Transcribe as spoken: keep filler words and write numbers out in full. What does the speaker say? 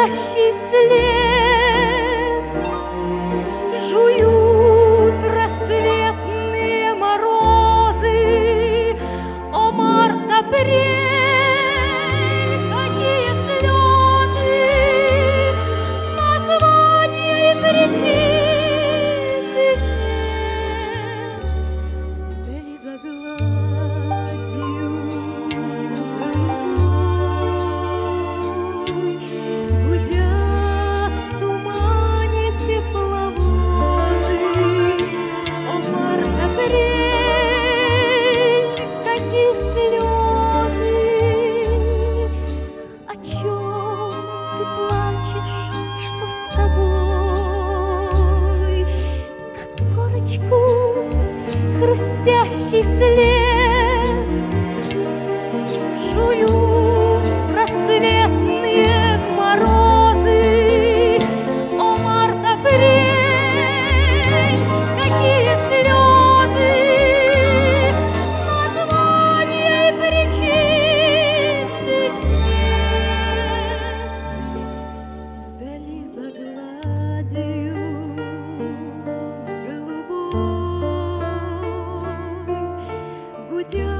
хрустящий след жуют рассветные морозы. О, март, апрель, какие слезы, названия и причины нет. Вдали за гладью гудят в тумане тепловозы. О, март, апрель, какие слезы, о чем ты плачешь, что с тобой, как корочку хрустящий след жуют рассветные морозы. О, март, апрель, какие слезы, названия и причины нет. Вдали за гладью голубой гудят